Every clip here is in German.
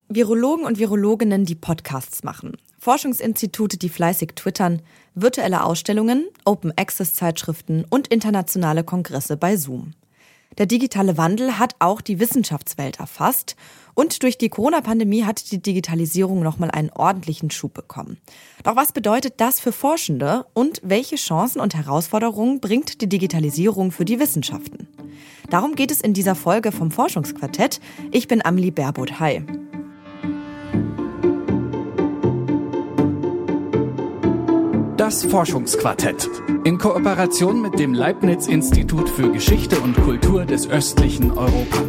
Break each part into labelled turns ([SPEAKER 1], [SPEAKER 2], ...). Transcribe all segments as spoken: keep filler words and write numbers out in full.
[SPEAKER 1] Virologen und Virologinnen, die Podcasts machen, Forschungsinstitute, die fleißig twittern, virtuelle Ausstellungen, Open-Access-Zeitschriften und internationale Kongresse bei Zoom. Der digitale Wandel hat auch die Wissenschaftswelt erfasst und durch die Corona-Pandemie hat die Digitalisierung nochmal einen ordentlichen Schub bekommen. Doch was bedeutet das für Forschende und welche Chancen und Herausforderungen bringt die Digitalisierung für die Wissenschaften? Darum geht es in dieser Folge vom Forschungsquartett. Ich bin Amelie Baerboth. Hi.
[SPEAKER 2] Das Forschungsquartett in Kooperation mit dem Leibniz-Institut für Geschichte und Kultur des östlichen Europa.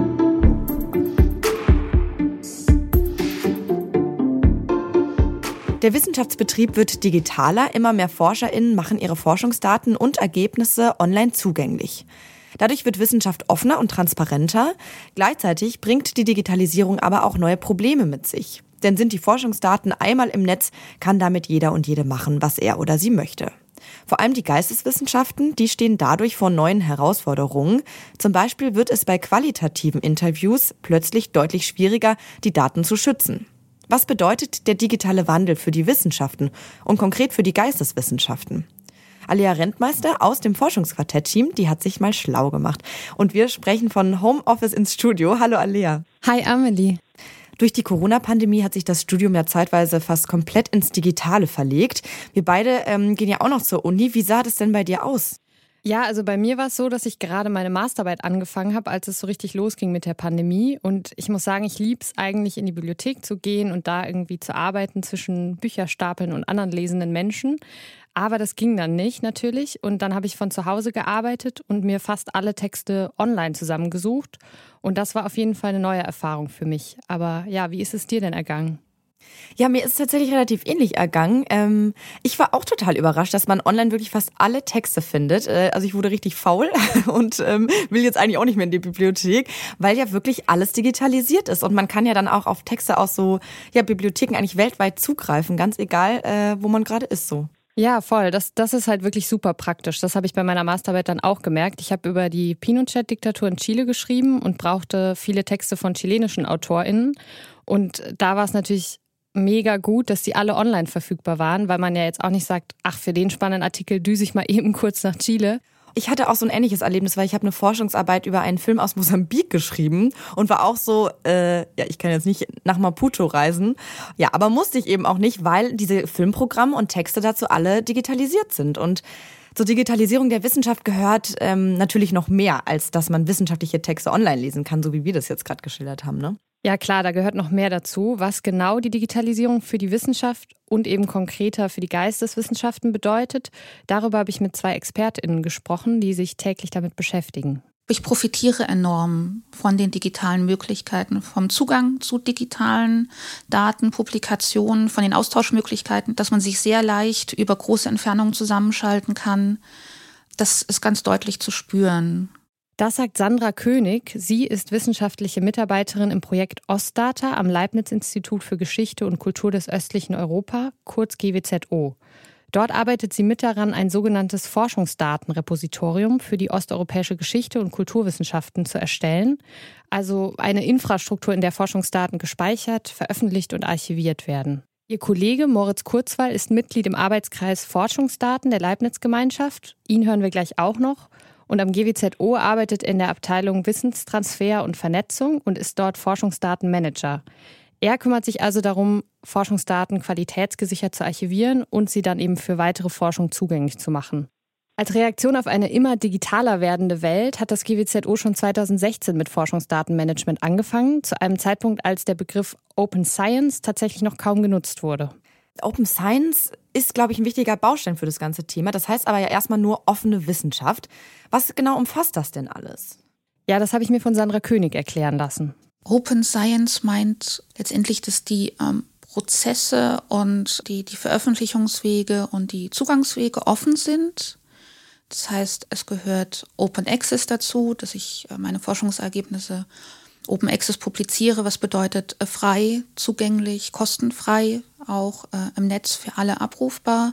[SPEAKER 1] Der Wissenschaftsbetrieb wird digitaler, immer mehr ForscherInnen machen ihre Forschungsdaten und Ergebnisse online zugänglich. Dadurch wird Wissenschaft offener und transparenter. Gleichzeitig bringt die Digitalisierung aber auch neue Probleme mit sich. Denn sind die Forschungsdaten einmal im Netz, kann damit jeder und jede machen, was er oder sie möchte. Vor allem die Geisteswissenschaften, die stehen dadurch vor neuen Herausforderungen. Zum Beispiel wird es bei qualitativen Interviews plötzlich deutlich schwieriger, die Daten zu schützen. Was bedeutet der digitale Wandel für die Wissenschaften und konkret für die Geisteswissenschaften? Alia Rentmeister aus dem Forschungsquartett-Team, die hat sich mal schlau gemacht. Und wir sprechen von Homeoffice ins Studio. Hallo Alia.
[SPEAKER 3] Hi Amelie.
[SPEAKER 1] Durch die Corona-Pandemie hat sich das Studium ja zeitweise fast komplett ins Digitale verlegt. Wir beide ähm, gehen ja auch noch zur Uni. Wie sah das denn bei dir aus?
[SPEAKER 3] Ja, also bei mir war es so, dass ich gerade meine Masterarbeit angefangen habe, als es so richtig losging mit der Pandemie. Und ich muss sagen, ich liebe es eigentlich, in die Bibliothek zu gehen und da irgendwie zu arbeiten zwischen Bücherstapeln und anderen lesenden Menschen. Aber das ging dann nicht natürlich. Und dann habe ich von zu Hause gearbeitet und mir fast alle Texte online zusammengesucht. Und das war auf jeden Fall eine neue Erfahrung für mich. Aber ja, wie ist es dir denn ergangen?
[SPEAKER 1] Ja, mir ist es tatsächlich relativ ähnlich ergangen. Ähm, ich war auch total überrascht, dass man online wirklich fast alle Texte findet. Äh, also ich wurde richtig faul und ähm, will jetzt eigentlich auch nicht mehr in die Bibliothek, weil ja wirklich alles digitalisiert ist. Und man kann ja dann auch auf Texte aus so ja, Bibliotheken eigentlich weltweit zugreifen, ganz egal, äh, wo man gerade ist so.
[SPEAKER 3] Ja, voll. Das, das ist halt wirklich super praktisch. Das habe ich bei meiner Masterarbeit dann auch gemerkt. Ich habe über die Pinochet-Diktatur in Chile geschrieben und brauchte viele Texte von chilenischen AutorInnen. Und da war es natürlich mega gut, dass die alle online verfügbar waren, weil man ja jetzt auch nicht sagt, ach, für den spannenden Artikel düse ich mal eben kurz nach Chile.
[SPEAKER 1] Ich hatte auch so ein ähnliches Erlebnis, weil ich habe eine Forschungsarbeit über einen Film aus Mosambik geschrieben und war auch so, äh, ja, ich kann jetzt nicht nach Maputo reisen. Ja, aber musste ich eben auch nicht, weil diese Filmprogramme und Texte dazu alle digitalisiert sind. Und zur Digitalisierung der Wissenschaft gehört ähm, natürlich noch mehr, als dass man wissenschaftliche Texte online lesen kann, so wie wir das jetzt gerade geschildert haben, ne?
[SPEAKER 3] Ja klar, da gehört noch mehr dazu, was genau die Digitalisierung für die Wissenschaft und eben konkreter für die Geisteswissenschaften bedeutet. Darüber habe ich mit zwei ExpertInnen gesprochen, die sich täglich damit beschäftigen.
[SPEAKER 4] Ich profitiere enorm von den digitalen Möglichkeiten, vom Zugang zu digitalen Daten, Publikationen, von den Austauschmöglichkeiten, dass man sich sehr leicht über große Entfernungen zusammenschalten kann. Das ist ganz deutlich zu spüren.
[SPEAKER 3] Das sagt Sandra König. Sie ist wissenschaftliche Mitarbeiterin im Projekt Ostdata am Leibniz-Institut für Geschichte und Kultur des östlichen Europa, kurz G W Z O. Dort arbeitet sie mit daran, ein sogenanntes Forschungsdatenrepositorium für die osteuropäische Geschichte und Kulturwissenschaften zu erstellen. Also eine Infrastruktur, in der Forschungsdaten gespeichert, veröffentlicht und archiviert werden. Ihr Kollege Moritz Kurzweil ist Mitglied im Arbeitskreis Forschungsdaten der Leibniz-Gemeinschaft. Ihn hören wir gleich auch noch. Und am G W Z O arbeitet in der Abteilung Wissenstransfer und Vernetzung und ist dort Forschungsdatenmanager. Er kümmert sich also darum, Forschungsdaten qualitätsgesichert zu archivieren und sie dann eben für weitere Forschung zugänglich zu machen. Als Reaktion auf eine immer digitaler werdende Welt hat das G W Z O schon zweitausendsechzehn mit Forschungsdatenmanagement angefangen, zu einem Zeitpunkt, als der Begriff Open Science tatsächlich noch kaum genutzt wurde.
[SPEAKER 1] Open Science ist, glaube ich, ein wichtiger Baustein für das ganze Thema. Das heißt aber ja erstmal nur offene Wissenschaft. Was genau umfasst das denn alles?
[SPEAKER 3] Ja, das habe ich mir von Sandra König erklären lassen.
[SPEAKER 4] Open Science meint letztendlich, dass die ähm, Prozesse und die, die Veröffentlichungswege und die Zugangswege offen sind. Das heißt, es gehört Open Access dazu, dass ich äh, meine Forschungsergebnisse Open Access publiziere, was bedeutet äh, frei, zugänglich, kostenfrei, auch äh, im Netz für alle abrufbar.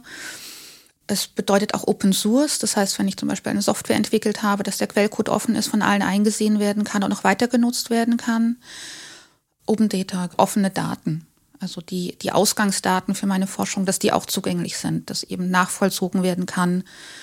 [SPEAKER 4] Es bedeutet auch Open Source, das heißt, wenn ich zum Beispiel eine Software entwickelt habe, dass der Quellcode offen ist, von allen eingesehen werden kann und auch weiter genutzt werden kann. Open Data, offene Daten. Also die, die Ausgangsdaten für meine Forschung, dass die auch zugänglich sind, dass eben nachvollzogen werden kann,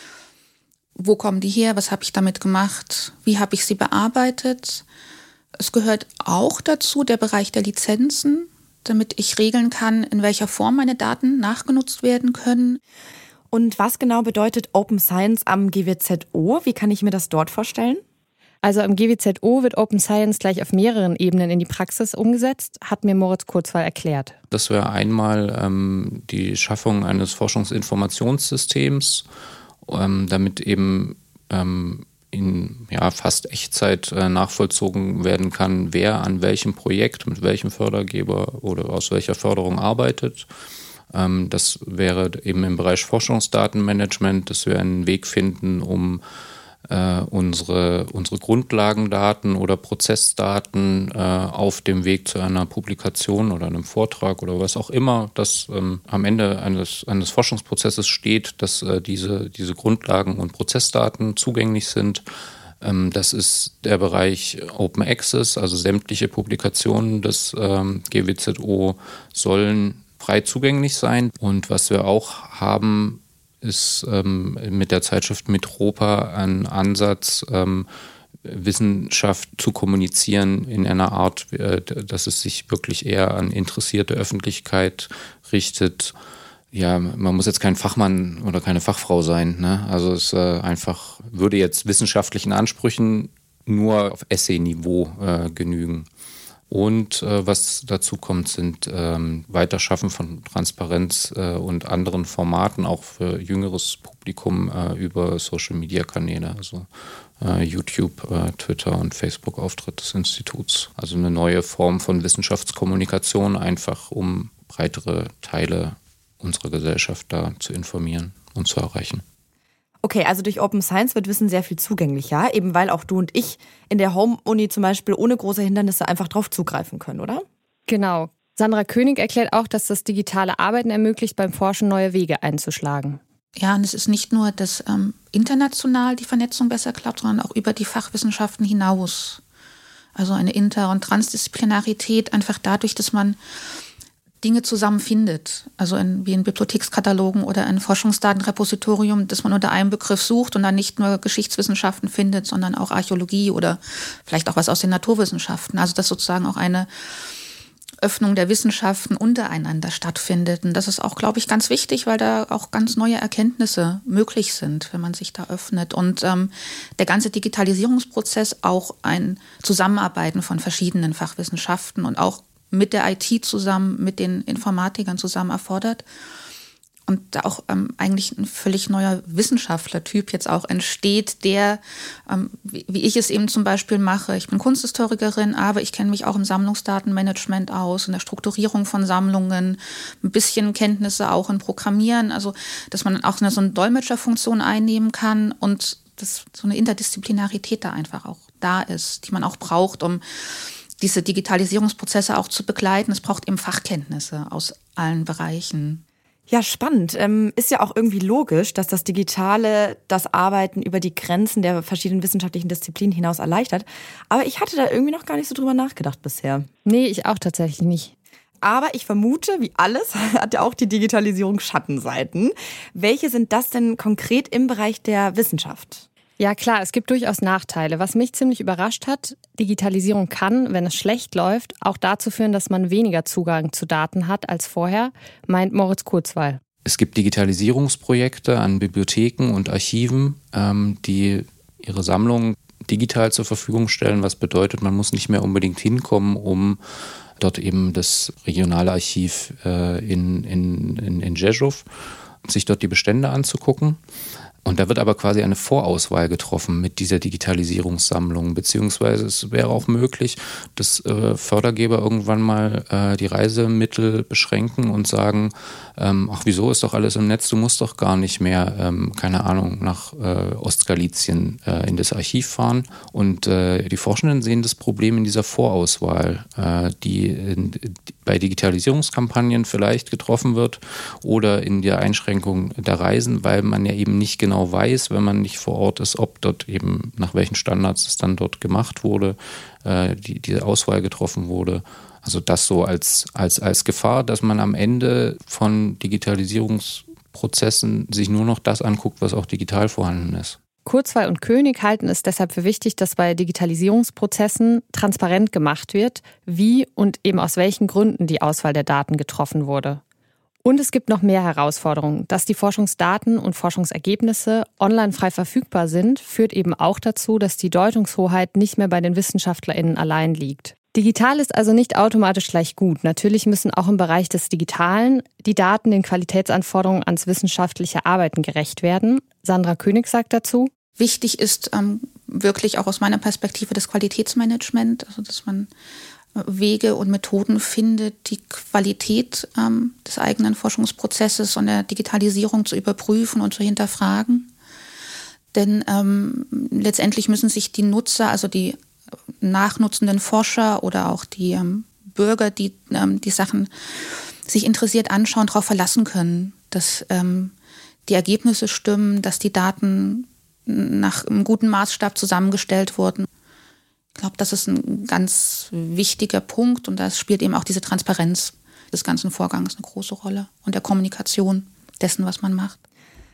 [SPEAKER 4] wo kommen die her, was habe ich damit gemacht, wie habe ich sie bearbeitet. Es gehört auch dazu der Bereich der Lizenzen, damit ich regeln kann, in welcher Form meine Daten nachgenutzt werden können.
[SPEAKER 1] Und was genau bedeutet Open Science am G W Z O? Wie kann ich mir das dort vorstellen?
[SPEAKER 3] Also am G W Z O wird Open Science gleich auf mehreren Ebenen in die Praxis umgesetzt, hat mir Moritz Kurzweil erklärt.
[SPEAKER 5] Das wäre einmal ähm, die Schaffung eines Forschungsinformationssystems, ähm, damit eben ähm, in ja, fast Echtzeit äh, nachvollzogen werden kann, wer an welchem Projekt, mit welchem Fördergeber oder aus welcher Förderung arbeitet. Ähm, das wäre eben im Bereich Forschungsdatenmanagement, dass wir einen Weg finden, um äh, unsere, unsere Grundlagendaten oder Prozessdaten äh, auf dem Weg zu einer Publikation oder einem Vortrag oder was auch immer, das ähm, am Ende eines, eines Forschungsprozesses steht, dass äh, diese, diese Grundlagen und Prozessdaten zugänglich sind. Ähm, das ist der Bereich Open Access, also sämtliche Publikationen des ähm, G W Z O sollen frei zugänglich sein. Und was wir auch haben, ist ähm, mit der Zeitschrift Metropa ein Ansatz, ähm, Wissenschaft zu kommunizieren in einer Art, äh, dass es sich wirklich eher an interessierte Öffentlichkeit richtet. Ja, man muss jetzt kein Fachmann oder keine Fachfrau sein, ne? Also es äh, einfach würde jetzt wissenschaftlichen Ansprüchen nur auf Essay-Niveau äh, genügen. Und äh, was dazu kommt, sind ähm, Weiterschaffen von Transparenz äh, und anderen Formaten, auch für jüngeres Publikum äh, über Social-Media-Kanäle, also äh, YouTube, äh, Twitter und Facebook-Auftritt des Instituts. Also eine neue Form von Wissenschaftskommunikation, einfach um breitere Teile unserer Gesellschaft da zu informieren und zu erreichen.
[SPEAKER 1] Okay, also durch Open Science wird Wissen sehr viel zugänglicher, eben weil auch du und ich in der Home-Uni zum Beispiel ohne große Hindernisse einfach drauf zugreifen können, oder?
[SPEAKER 3] Genau. Sandra König erklärt auch, dass das digitale Arbeiten ermöglicht, beim Forschen neue Wege einzuschlagen.
[SPEAKER 4] Ja, und es ist nicht nur, dass ähm, international die Vernetzung besser klappt, sondern auch über die Fachwissenschaften hinaus. Also eine Inter- und Transdisziplinarität einfach dadurch, dass man Dinge zusammenfindet, also in, wie in Bibliothekskatalogen oder ein Forschungsdatenrepositorium, dass man unter einem Begriff sucht und dann nicht nur Geschichtswissenschaften findet, sondern auch Archäologie oder vielleicht auch was aus den Naturwissenschaften. Also dass sozusagen auch eine Öffnung der Wissenschaften untereinander stattfindet. Und das ist auch, glaube ich, ganz wichtig, weil da auch ganz neue Erkenntnisse möglich sind, wenn man sich da öffnet. Und ähm, der ganze Digitalisierungsprozess auch ein Zusammenarbeiten von verschiedenen Fachwissenschaften und auch mit der I T zusammen, mit den Informatikern zusammen erfordert. Und da auch ähm, eigentlich ein völlig neuer Wissenschaftlertyp jetzt auch entsteht, der, ähm, wie, wie ich es eben zum Beispiel mache, ich bin Kunsthistorikerin, aber ich kenne mich auch im Sammlungsdatenmanagement aus, in der Strukturierung von Sammlungen, ein bisschen Kenntnisse auch in Programmieren, also dass man auch eine, so eine Dolmetscherfunktion einnehmen kann und dass so eine Interdisziplinarität da einfach auch da ist, die man auch braucht, um diese Digitalisierungsprozesse auch zu begleiten. Es braucht eben Fachkenntnisse aus allen Bereichen.
[SPEAKER 1] Ja, spannend. Ähm, ist ja auch irgendwie logisch, dass das Digitale das Arbeiten über die Grenzen der verschiedenen wissenschaftlichen Disziplinen hinaus erleichtert. Aber ich hatte da irgendwie noch gar nicht so drüber nachgedacht bisher.
[SPEAKER 3] Nee, ich auch tatsächlich nicht.
[SPEAKER 1] Aber ich vermute, wie alles, hat ja auch die Digitalisierung Schattenseiten. Welche sind das denn konkret im Bereich der Wissenschaft?
[SPEAKER 3] Ja klar, es gibt durchaus Nachteile. Was mich ziemlich überrascht hat, Digitalisierung kann, wenn es schlecht läuft, auch dazu führen, dass man weniger Zugang zu Daten hat als vorher, meint Moritz Kurzweil.
[SPEAKER 5] Es gibt Digitalisierungsprojekte an Bibliotheken und Archiven, ähm, die ihre Sammlungen digital zur Verfügung stellen, was bedeutet, man muss nicht mehr unbedingt hinkommen, um dort eben das regionale Archiv äh, in, in, in, in Rzeszów, sich dort die Bestände anzugucken. Und da wird aber quasi eine Vorauswahl getroffen mit dieser Digitalisierungssammlung, beziehungsweise es wäre auch möglich, dass äh, Fördergeber irgendwann mal äh, die Reisemittel beschränken und sagen, ähm, ach wieso, ist doch alles im Netz, du musst doch gar nicht mehr, ähm, keine Ahnung, nach äh, Ostgalizien äh, in das Archiv fahren. Und äh, die Forschenden sehen das Problem in dieser Vorauswahl, äh, die, in, die bei Digitalisierungskampagnen vielleicht getroffen wird oder in der Einschränkung der Reisen, weil man ja eben nicht genau weiß, wenn man nicht vor Ort ist, ob dort eben nach welchen Standards es dann dort gemacht wurde, äh, die, diese Auswahl getroffen wurde. Also das so als, als, als Gefahr, dass man am Ende von Digitalisierungsprozessen sich nur noch das anguckt, was auch digital vorhanden ist.
[SPEAKER 3] Kurzweil und König halten es deshalb für wichtig, dass bei Digitalisierungsprozessen transparent gemacht wird, wie und eben aus welchen Gründen die Auswahl der Daten getroffen wurde. Und es gibt noch mehr Herausforderungen. Dass die Forschungsdaten und Forschungsergebnisse online frei verfügbar sind, führt eben auch dazu, dass die Deutungshoheit nicht mehr bei den WissenschaftlerInnen allein liegt. Digital ist also nicht automatisch gleich gut. Natürlich müssen auch im Bereich des Digitalen die Daten den Qualitätsanforderungen ans wissenschaftliche Arbeiten gerecht werden. Sandra König sagt dazu:
[SPEAKER 4] Wichtig ist ähm, wirklich auch aus meiner Perspektive das Qualitätsmanagement, also dass man Wege und Methoden findet, die Qualität ähm, des eigenen Forschungsprozesses und der Digitalisierung zu überprüfen und zu hinterfragen. Denn ähm, letztendlich müssen sich die Nutzer, also die nachnutzenden Forscher oder auch die ähm, Bürger, die ähm, die Sachen sich interessiert anschauen, darauf verlassen können, dass ähm, die Ergebnisse stimmen, dass die Daten nach einem guten Maßstab zusammengestellt wurden. Ich glaube, das ist ein ganz wichtiger Punkt und da spielt eben auch diese Transparenz des ganzen Vorgangs eine große Rolle und der Kommunikation dessen, was man macht.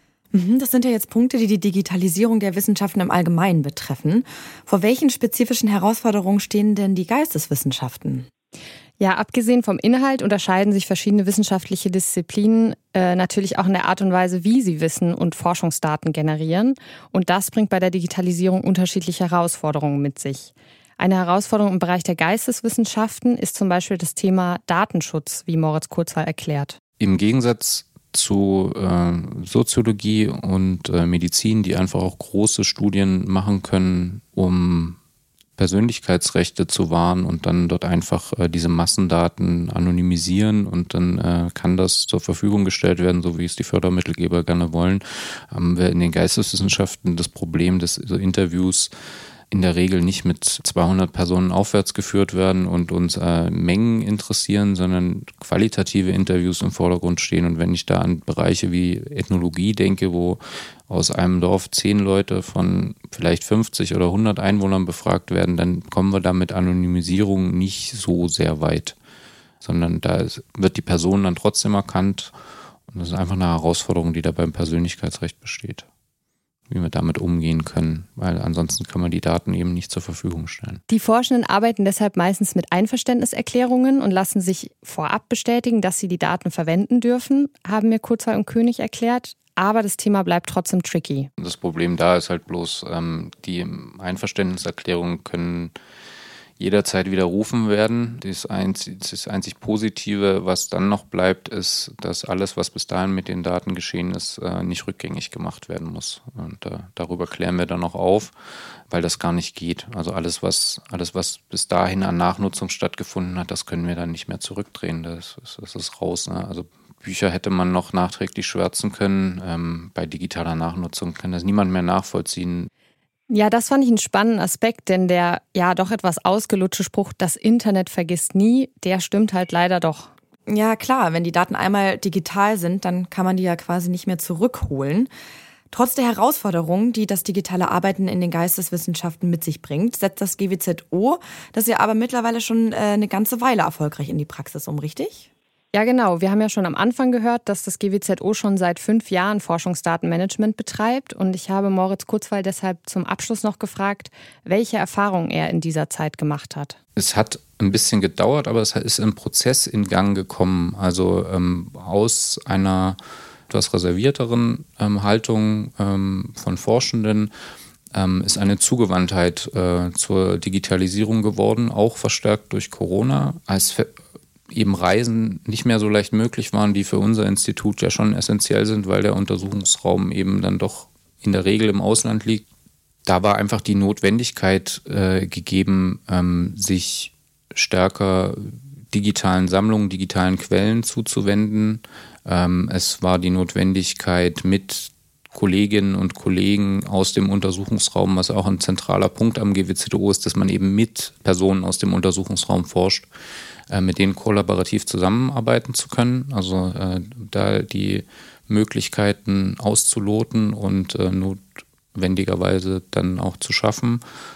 [SPEAKER 1] Das sind ja jetzt Punkte, die die Digitalisierung der Wissenschaften im Allgemeinen betreffen. Vor welchen spezifischen Herausforderungen stehen denn die Geisteswissenschaften?
[SPEAKER 3] Ja, abgesehen vom Inhalt unterscheiden sich verschiedene wissenschaftliche Disziplinen äh, natürlich auch in der Art und Weise, wie sie Wissen und Forschungsdaten generieren. Und das bringt bei der Digitalisierung unterschiedliche Herausforderungen mit sich. Eine Herausforderung im Bereich der Geisteswissenschaften ist zum Beispiel das Thema Datenschutz, wie Moritz Kurzweil erklärt.
[SPEAKER 5] Im Gegensatz zu äh, Soziologie und äh, Medizin, die einfach auch große Studien machen können, um Persönlichkeitsrechte zu wahren und dann dort einfach äh, diese Massendaten anonymisieren und dann äh, kann das zur Verfügung gestellt werden, so wie es die Fördermittelgeber gerne wollen, haben wir in den Geisteswissenschaften das Problem, dass so Interviews in der Regel nicht mit zweihundert Personen aufwärts geführt werden und uns äh, Mengen interessieren, sondern qualitative Interviews im Vordergrund stehen. Und wenn ich da an Bereiche wie Ethnologie denke, wo aus einem Dorf zehn Leute von vielleicht fünfzig oder hundert Einwohnern befragt werden, dann kommen wir da mit Anonymisierung nicht so sehr weit, sondern da wird die Person dann trotzdem erkannt. Und das ist einfach eine Herausforderung, die da beim Persönlichkeitsrecht besteht, wie wir damit umgehen können, weil ansonsten kann man die Daten eben nicht zur Verfügung stellen.
[SPEAKER 3] Die Forschenden arbeiten deshalb meistens mit Einverständniserklärungen und lassen sich vorab bestätigen, dass sie die Daten verwenden dürfen, haben mir Kurzweil und König erklärt. Aber das Thema bleibt trotzdem tricky.
[SPEAKER 5] Das Problem da ist halt bloß, ähm, die Einverständniserklärungen können jederzeit widerrufen werden. Das einzig, das einzig Positive, was dann noch bleibt, ist, dass alles, was bis dahin mit den Daten geschehen ist, nicht rückgängig gemacht werden muss. Und äh, darüber klären wir dann noch auf, weil das gar nicht geht. Also alles, was, alles, was bis dahin an Nachnutzung stattgefunden hat, das können wir dann nicht mehr zurückdrehen. Das, das, das ist raus. Ne? Also Bücher hätte man noch nachträglich schwärzen können. Ähm, bei digitaler Nachnutzung kann das niemand mehr nachvollziehen.
[SPEAKER 3] Ja, das fand ich einen spannenden Aspekt, denn der ja doch etwas ausgelutschte Spruch, das Internet vergisst nie, der stimmt halt leider doch.
[SPEAKER 1] Ja klar, wenn die Daten einmal digital sind, dann kann man die ja quasi nicht mehr zurückholen. Trotz der Herausforderungen, die das digitale Arbeiten in den Geisteswissenschaften mit sich bringt, setzt das G W Z O das ja aber mittlerweile schon äh, eine ganze Weile erfolgreich in die Praxis um, richtig?
[SPEAKER 3] Ja, genau. Wir haben ja schon am Anfang gehört, dass das G W Z O schon seit fünf Jahren Forschungsdatenmanagement betreibt. Und ich habe Moritz Kurzweil deshalb zum Abschluss noch gefragt, welche Erfahrungen er in dieser Zeit gemacht hat.
[SPEAKER 5] Es hat ein bisschen gedauert, aber es ist ein Prozess in Gang gekommen. Also ähm, aus einer etwas reservierteren ähm, Haltung ähm, von Forschenden ähm, ist eine Zugewandtheit äh, zur Digitalisierung geworden, auch verstärkt durch Corona, als Ver- eben Reisen nicht mehr so leicht möglich waren, die für unser Institut ja schon essentiell sind, weil der Untersuchungsraum eben dann doch in der Regel im Ausland liegt. Da war einfach die Notwendigkeit äh, gegeben, ähm, sich stärker digitalen Sammlungen, digitalen Quellen zuzuwenden. Ähm, es war die Notwendigkeit, mit Kolleginnen und Kollegen aus dem Untersuchungsraum, was auch ein zentraler Punkt am G W Z O ist, dass man eben mit Personen aus dem Untersuchungsraum forscht, mit denen kollaborativ zusammenarbeiten zu können, also äh, da die Möglichkeiten auszuloten und äh, notwendigerweise dann auch zu schaffen.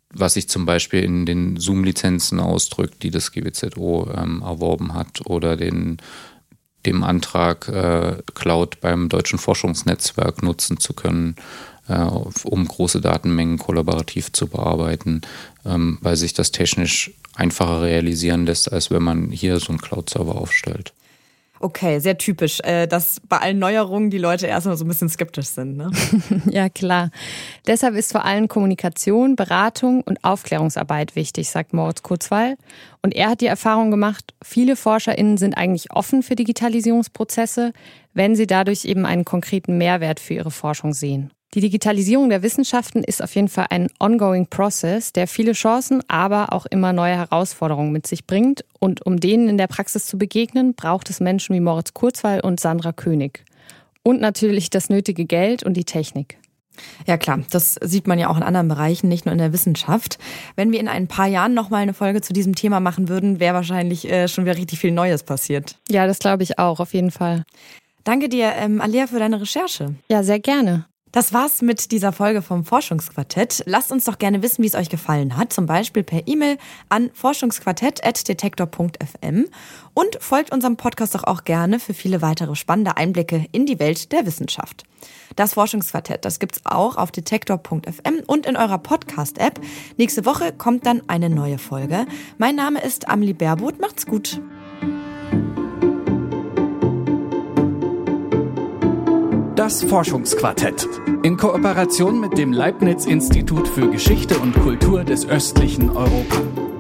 [SPEAKER 5] was sich zum Beispiel in den Zoom-Lizenzen ausdrückt, die das G W Z O ähm, erworben hat, oder den, dem Antrag, äh, Cloud beim Deutschen Forschungsnetzwerk nutzen zu können, äh, um große Datenmengen kollaborativ zu bearbeiten, ähm, weil sich das technisch einfacher realisieren lässt, als wenn man hier so einen Cloud-Server aufstellt.
[SPEAKER 1] Okay, sehr typisch, dass bei allen Neuerungen die Leute erstmal so ein bisschen skeptisch sind, ne?
[SPEAKER 3] Ja, klar. Deshalb ist vor allem Kommunikation, Beratung und Aufklärungsarbeit wichtig, sagt Moritz Kurzweil. Und er hat die Erfahrung gemacht, viele ForscherInnen sind eigentlich offen für Digitalisierungsprozesse, wenn sie dadurch eben einen konkreten Mehrwert für ihre Forschung sehen. Die Digitalisierung der Wissenschaften ist auf jeden Fall ein ongoing process, der viele Chancen, aber auch immer neue Herausforderungen mit sich bringt. Und um denen in der Praxis zu begegnen, braucht es Menschen wie Moritz Kurzweil und Sandra König. Und natürlich das nötige Geld und die Technik.
[SPEAKER 1] Ja klar, das sieht man ja auch in anderen Bereichen, nicht nur in der Wissenschaft. Wenn wir in ein paar Jahren nochmal eine Folge zu diesem Thema machen würden, wäre wahrscheinlich äh, schon wieder richtig viel Neues passiert.
[SPEAKER 3] Ja, das glaube ich auch, auf jeden Fall.
[SPEAKER 1] Danke dir, ähm, Alea, für deine Recherche.
[SPEAKER 3] Ja, sehr gerne.
[SPEAKER 1] Das war's mit dieser Folge vom Forschungsquartett. Lasst uns doch gerne wissen, wie es euch gefallen hat. Zum Beispiel per E-Mail an forschungsquartett at detektor punkt f m. Und folgt unserem Podcast doch auch gerne für viele weitere spannende Einblicke in die Welt der Wissenschaft. Das Forschungsquartett, das gibt's auch auf detektor punkt f m und in eurer Podcast-App. Nächste Woche kommt dann eine neue Folge. Mein Name ist Amelie Baerboth. Macht's gut.
[SPEAKER 2] Das Forschungsquartett in Kooperation mit dem Leibniz Institut für Geschichte und Kultur des östlichen Europa.